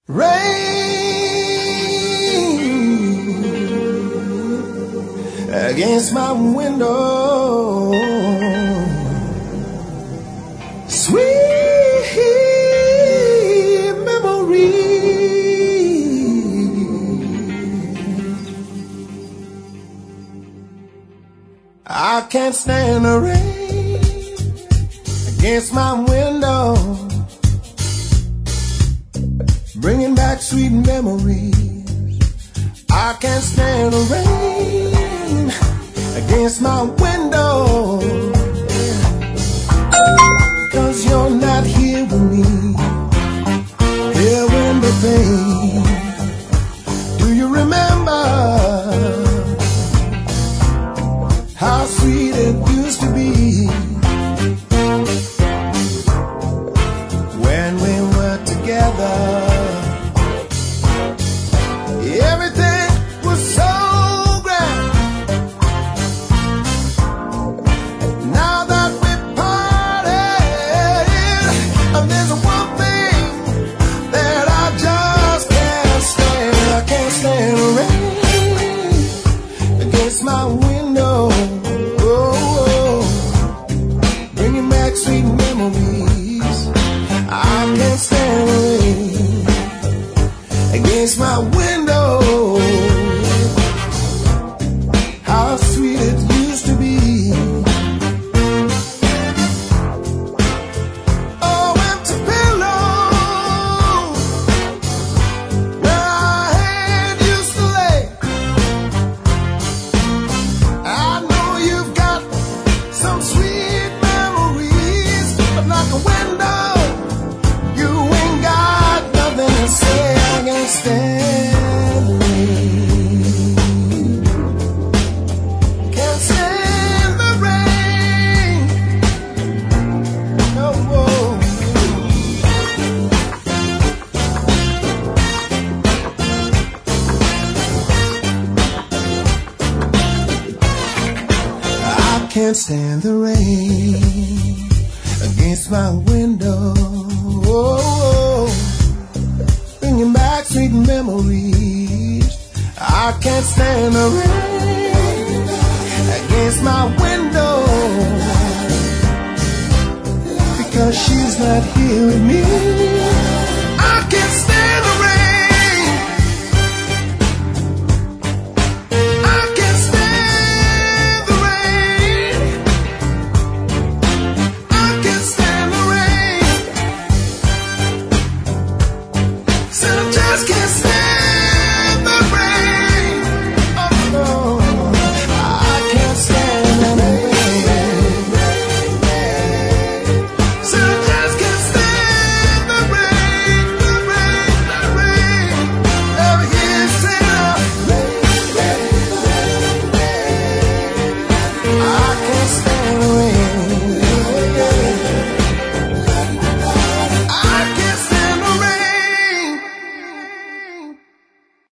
Rain against my window, sweet memory. I can't stand the rain against my window, bringing back sweet memories. I can't stand the rain against my window, 'cause you're not here with me, here in the pain. Do you remember how sweet it used to be when we were together? Everything was so grand. Now that we're parted, there's one thing that I just can't stand. I can't stand the rain against my window, bringing back sweet memories. I can't stand the rain against my window. How sweet it used to be. Oh, empty pillows where our head used to lay. I know you've got some sweet memories, but like a window, you ain't got nothing to say. I can't stand the rain. Can't stand the rain. No, I can't stand the rain against my window, bringing back sweet memories. I can't stand the rain against my window, because she's not here with me.